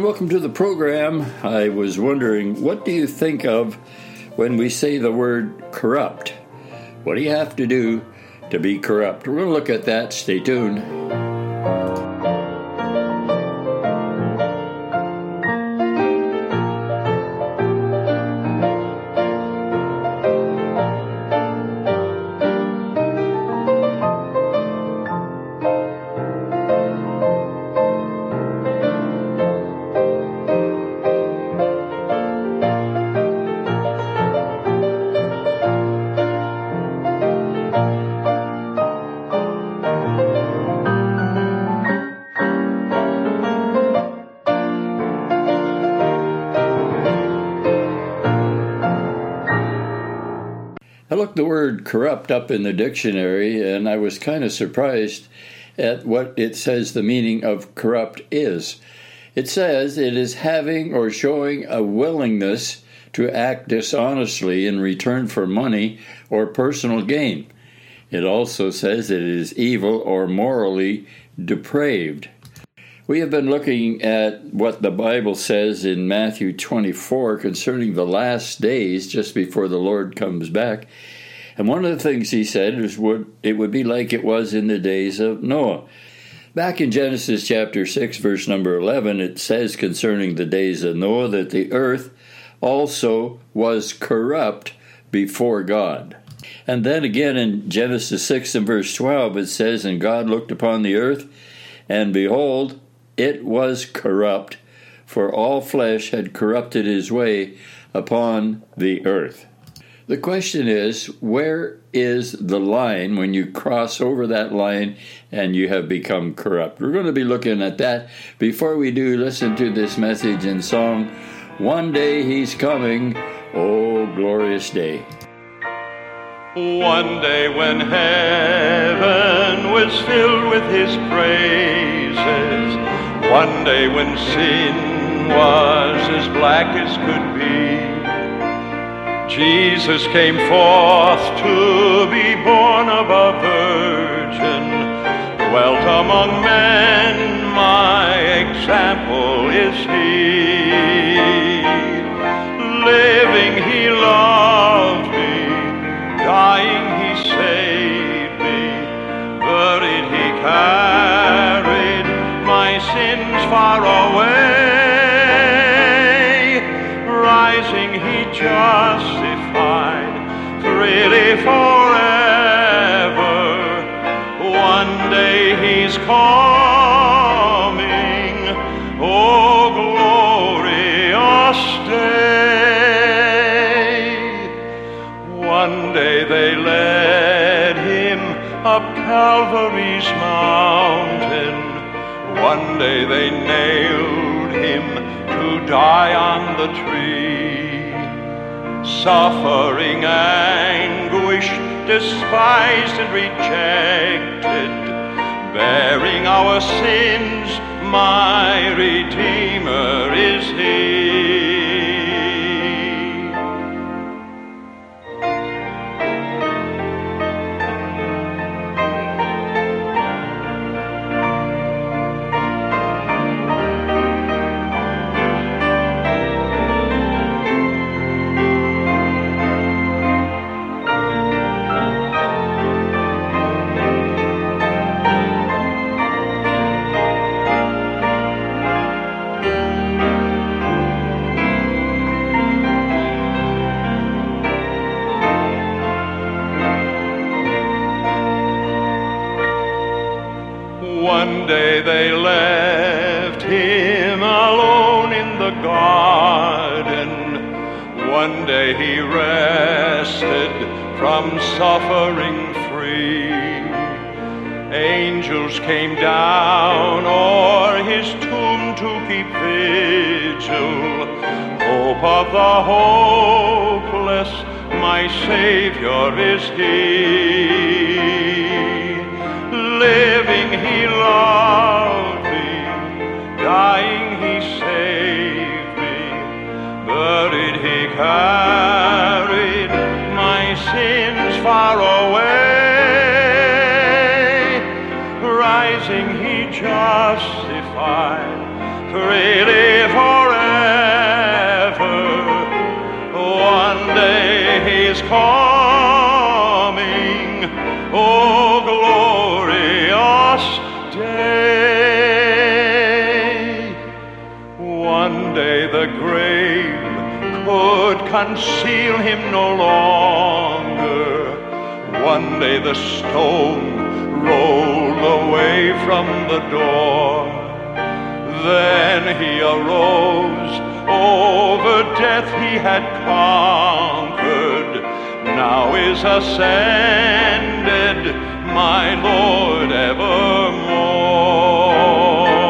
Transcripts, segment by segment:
welcome to the program. I was wondering, what do you think of when we say the word corrupt? What do you have to do to be corrupt? We're going to look at that. Stay tuned. I looked the word corrupt up in the dictionary, and I was kind of surprised at what it says the meaning of corrupt is. It says it is having or showing a willingness to act dishonestly in return for money or personal gain. It also says it is evil or morally depraved. We have been looking at what the Bible says in Matthew 24 concerning the last days just before the Lord comes back. And one of the things he said is it would be like it was in the days of Noah. Back in Genesis chapter 6, verse number 11, it says concerning the days of Noah that the earth also was corrupt before God. And then again in Genesis 6 and verse 12, it says, "And God looked upon the earth, and behold, it was corrupt, for all flesh had corrupted his way upon the earth." The question is, where is the line when you cross over that line and you have become corrupt? We're going to be looking at that. Before we do, listen to this message in song, "One Day He's Coming, Oh Glorious Day." One day when heaven was filled with his praises, one day when sin was as black as could be, Jesus came forth to be born of a virgin, dwelt among men, my example is he. Living he loved me, dying he saved me, buried he carried my sins far away, rising he justified freely forever. One day he's coming, oh glorious day. One day they led him up Calvary's mountain, one day they nailed him to die on the tree. Suffering anguish, despised and rejected, bearing our sins, my Redeemer is he. One day they left him alone in the garden, one day he rested from suffering free. Angels came down o'er his tomb to keep vigil, hope of the hopeless, my Savior is he. Living he loved me, dying he saved me, buried he carried my sins far away, rising he justified freely for is coming, oh glorious day. One day the grave could conceal him no longer. One day the stone rolled away from the door. Then he arose, over death he had conquered, now is ascended, my Lord evermore.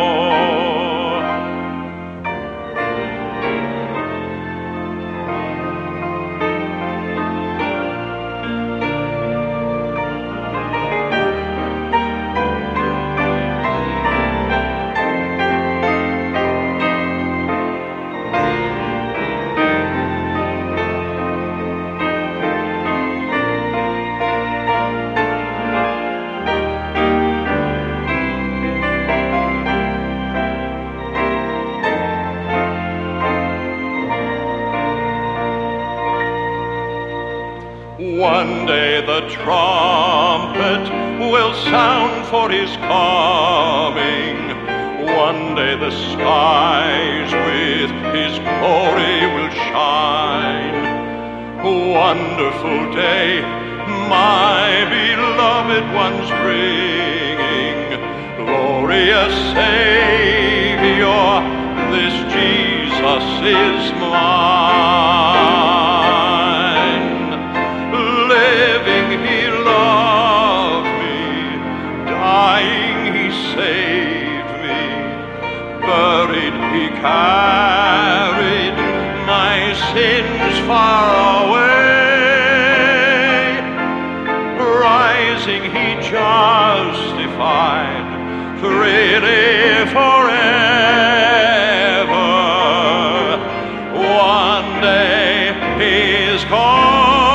One day the trumpet will sound for his coming. One day the skies with his glory will shine. Wonderful day, my beloved ones bringing. Glorious Savior, this Jesus is mine. Living he loved me, dying he saved me, buried he carried my sins far away, rising he justified, freely forever. One day he is gone.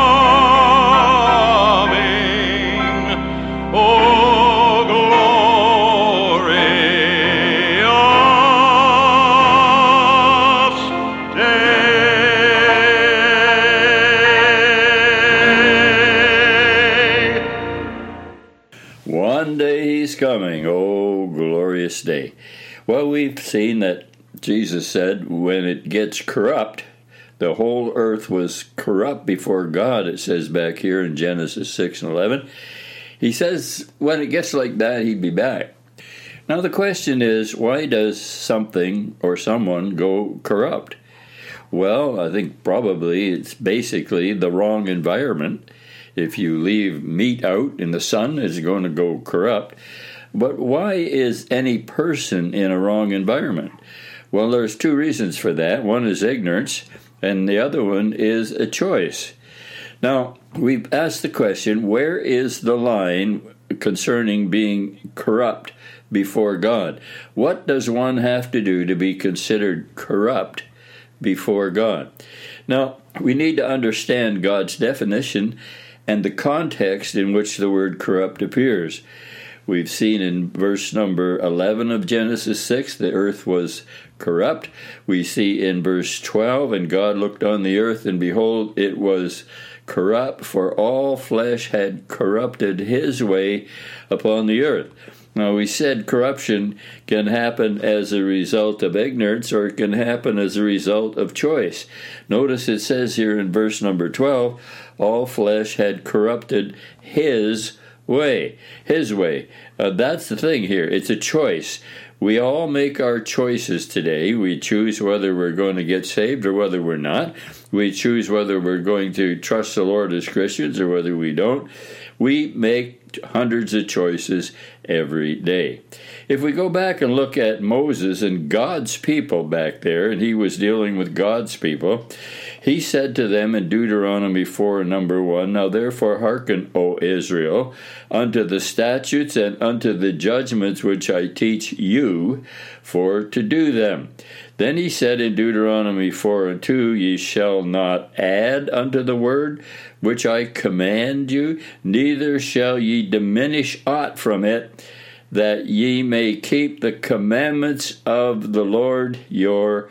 One day he's coming, oh glorious day. Well, we've seen that Jesus said when it gets corrupt, the whole earth was corrupt before God, it says back here in Genesis 6:11. He says when it gets like that, he'd be back. Now the question is, why does something or someone go corrupt? Well, I think probably it's basically the wrong environment. If you leave meat out in the sun, it's going to go corrupt. But why is any person in a wrong environment? Well, there's two reasons for that. One is ignorance, and the other one is a choice. Now, we've asked the question, where is the line concerning being corrupt before God? What does one have to do to be considered corrupt before God? Now, we need to understand God's definition and the context in which the word corrupt appears. We've seen in verse number 11 of Genesis 6, the earth was corrupt. We see in verse 12, and God looked on the earth, and behold, it was corrupt, for all flesh had corrupted his way upon the earth. Now, we said corruption can happen as a result of ignorance, or it can happen as a result of choice. Notice it says here in verse number 12, all flesh had corrupted his way. His way. That's the thing here. It's a choice. We all make our choices today. We choose whether we're going to get saved or whether we're not. We choose whether we're going to trust the Lord as Christians or whether we don't. We make hundreds of choices every day. If we go back and look at Moses and God's people back there, and he was dealing with God's people, he said to them in Deuteronomy 4, number 1, Now therefore hearken, O Israel, unto the statutes and unto the judgments which I teach you, for to do them. Then he said in Deuteronomy 4 and 2, Ye shall not add unto the word which I command you, neither shall ye diminish aught from it, that ye may keep the commandments of the Lord your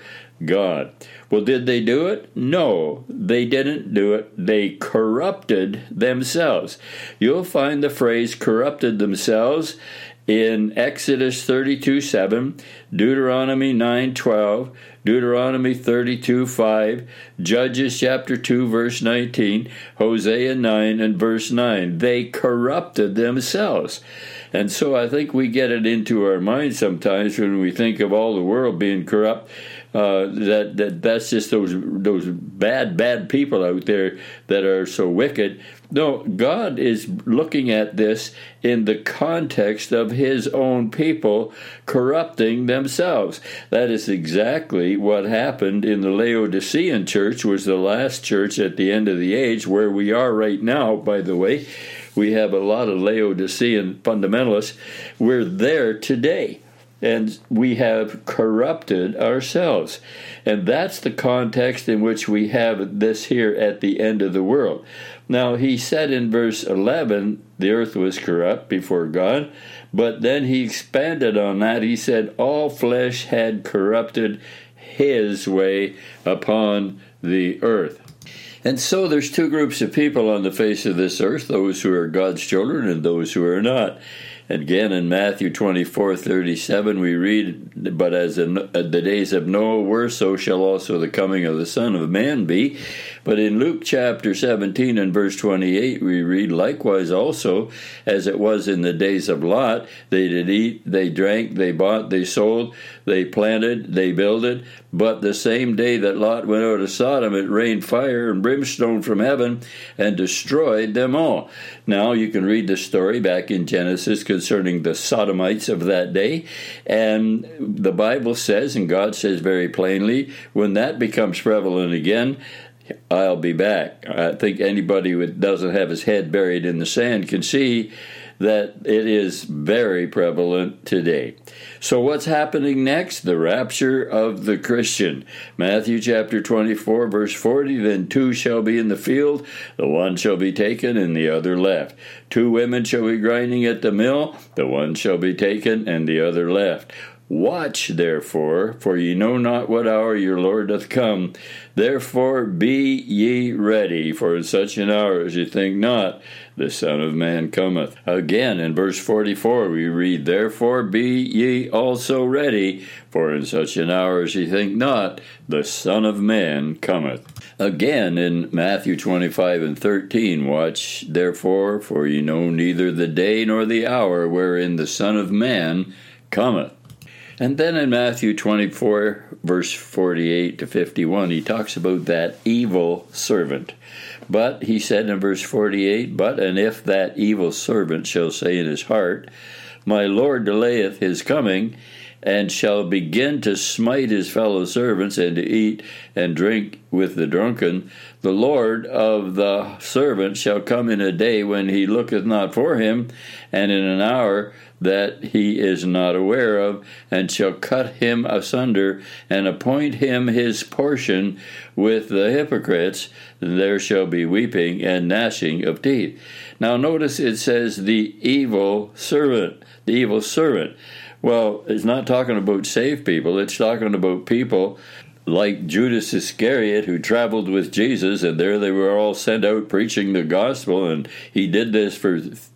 God. Well, did they do it? No, they didn't do it. They corrupted themselves. You'll find the phrase corrupted themselves in Exodus 32:7, Deuteronomy 9:12, Deuteronomy 32:5, Judges chapter 2 verse 19, Hosea 9 and verse 9. They corrupted themselves. And so I think we get it into our mind sometimes when we think of all the world being corrupt, that's just those bad people out there that are so wicked. No, God is looking at this in the context of his own people corrupting themselves. That is exactly what happened in the Laodicean church, was the last church at the end of the age, where we are right now, by the way. We have a lot of Laodicean fundamentalists. We're there today. And we have corrupted ourselves. And that's the context in which we have this here at the end of the world. Now, he said in verse 11, the earth was corrupt before God, but then he expanded on that. He said, all flesh had corrupted his way upon the earth. And so there's two groups of people on the face of this earth, those who are God's children and those who are not. Again, in Matthew 24:37, we read, but as in the days of Noah were, so shall also the coming of the Son of Man be. But in Luke chapter 17 and verse 28, we read, likewise also, as it was in the days of Lot, they did eat, they drank, they bought, they sold, they planted, they builded. But the same day that Lot went out of Sodom, it rained fire and brimstone from heaven and destroyed them all. Now you can read the story back in Genesis concerning the Sodomites of that day. And the Bible says, and God says very plainly, when that becomes prevalent again, I'll be back. I think anybody who doesn't have his head buried in the sand can see that it is very prevalent today. So what's happening next? The rapture of the Christian. Matthew chapter 24, verse 40, then two shall be in the field, the one shall be taken and the other left. Two women shall be grinding at the mill, the one shall be taken and the other left. Watch, therefore, for ye know not what hour your Lord doth come. Therefore be ye ready, for in such an hour as ye think not, the Son of Man cometh. Again, in verse 44, we read, therefore be ye also ready, for in such an hour as ye think not, the Son of Man cometh. Again, in Matthew 25 and 13, watch, therefore, for ye know neither the day nor the hour wherein the Son of Man cometh. And then in Matthew 24, verse 48 to 51, he talks about that evil servant. But he said in verse 48, but and if that evil servant shall say in his heart, my Lord delayeth his coming, and shall begin to smite his fellow servants, and to eat and drink with the drunken, the Lord of the servant shall come in a day when he looketh not for him, and in an hour that he is not aware of, and shall cut him asunder, and appoint him his portion with the hypocrites. There shall be weeping and gnashing of teeth. Now notice it says the evil servant. The evil servant. Well, it's not talking about saved people. It's talking about people like Judas Iscariot, who traveled with Jesus, and there they were all sent out preaching the gospel, and he did this for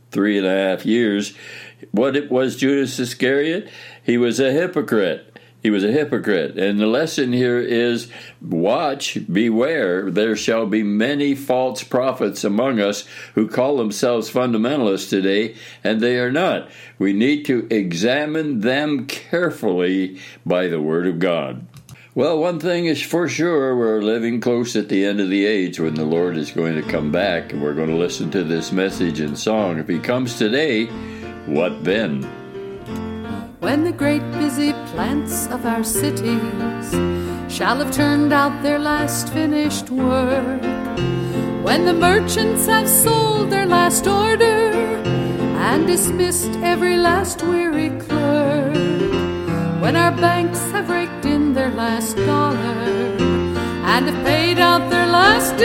3.5 years. What was Judas Iscariot? He was a hypocrite. He was a hypocrite. And the lesson here is, watch, beware, there shall be many false prophets among us who call themselves fundamentalists today, and they are not. We need to examine them carefully by the Word of God. Well, one thing is for sure, we're living close at the end of the age when the Lord is going to come back, and we're going to listen to this message and song. If he comes today, what then? When the great busy plants of our cities shall have turned out their last finished work, when the merchants have sold their last order and dismissed every last weary clerk, when our banks have raked in their last dollar and have paid out their last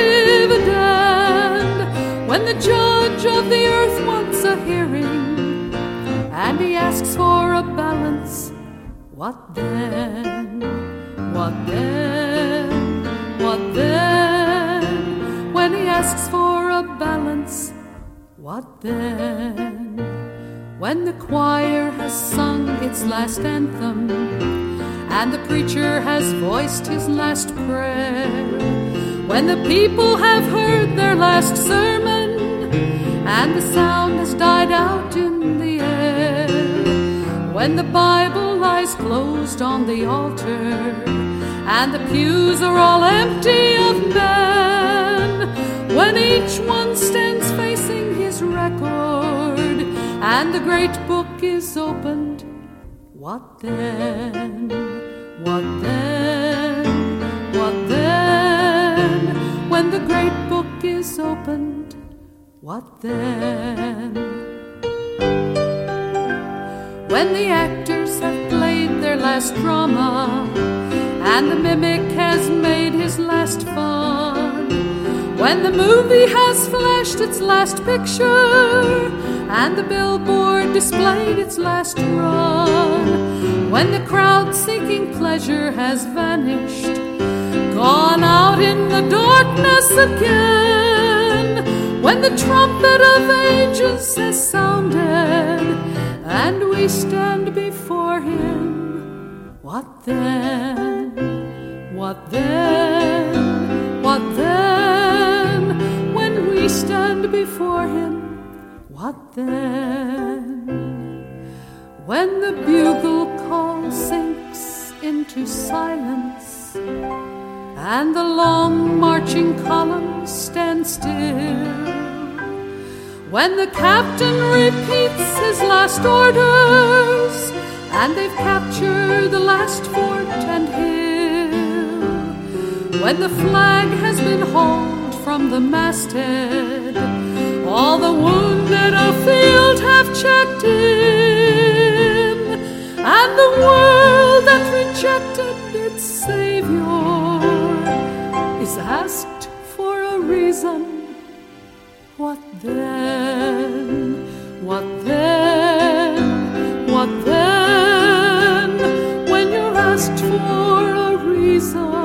dividend, when the judge of the earth wants a hearing and he asks for a balance, what then? What then? What then? When he asks for a balance, what then? When the choir has sung its last anthem and the preacher has voiced his last prayer, when the people have heard their last sermon and the sound has died out in the air, when the Bible lies closed on the altar and the pews are all empty of men, when each one stands facing his record and the great book is opened, what then? What then? What then? When the great book is opened, what then? When the actors have played their last drama and the mimic has made his last fun, when the movie has flashed its last picture and the billboard displayed its last run, when the crowd seeking pleasure has vanished, gone out in the darkness again, when the trumpet of ages has sounded and we stand before him, what then? What then? What then? When we stand before him, what then? When the bugle call sinks into silence and the long marching columns stand still, when the captain repeats his last orders and they've captured the last fort and hill, when the flag has been hauled from the masthead, all the wounded afield have checked in, and the world that rejected its Savior is asked for a reason, what then? What then? What then? When you're asked for a reason,